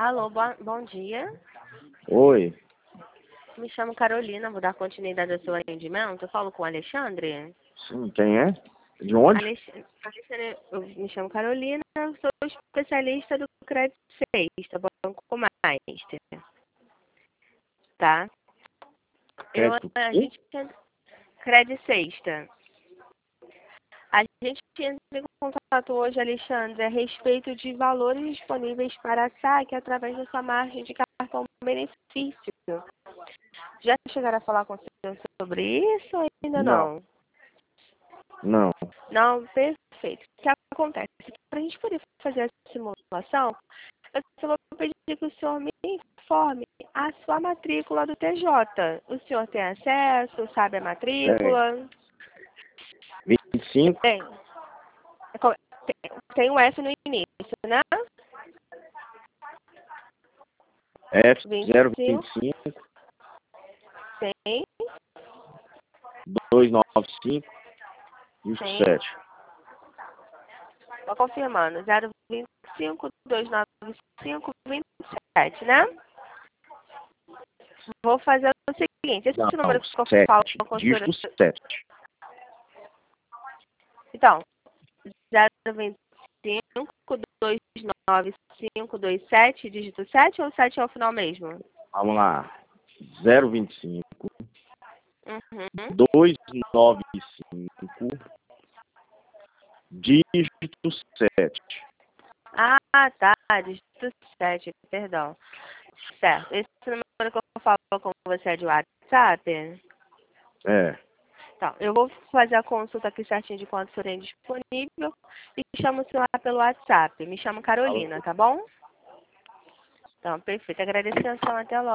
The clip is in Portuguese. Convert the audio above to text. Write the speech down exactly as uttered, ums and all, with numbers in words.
Alô, bo bom dia. Oi. Me chamo Carolina, vou dar continuidade ao seu atendimento. Eu falo com o Alexandre? Sim, quem é? De onde? Alex... Alexandre, eu me chamo Carolina, sou especialista do Crédito Sexta, Banco Master. Tá? Eu, Crédito a quê? gente... Crédito Sexta. A gente entra em contato hoje, Alexandre, a respeito de valores disponíveis para saque através da sua margem de cartão benefício. Já chegaram a falar com o senhor sobre isso ou ainda Não. não? Não. Não, perfeito. O que acontece? Para a gente poder fazer essa simulação, eu só vou pedir que o senhor me informe a sua matrícula do T J. O senhor tem acesso, sabe a Tem. matrícula? vinte e cinco, Tem. Tem, tem um F no início, né? F vinte zero e vinte cinco. e cinco, Tem. dois nove cinco e o Tem. sete. Estou confirmando. zero vinte e cinco, dois nove cinco, vinte e sete, né? Vou fazer o seguinte. Esse Não, número que eu falo sete. com a senhora... Dígito sete. Então, zero vinte e cinco, dois nove cinco, dois sete, dígito sete ou sete é o final mesmo? Vamos lá. zero vinte e cinco, Uhum. dois nove cinco, dígito sete. Ah, tá. Dígito sete, perdão. Certo. Esse número que eu falo com você é de WhatsApp? É. Então, eu vou fazer a consulta aqui certinho de quanto forem disponível e chamo o senhor lá pelo WhatsApp. Me chamo Carolina, tá bom? Então, perfeito. Agradeço a atenção. Até logo.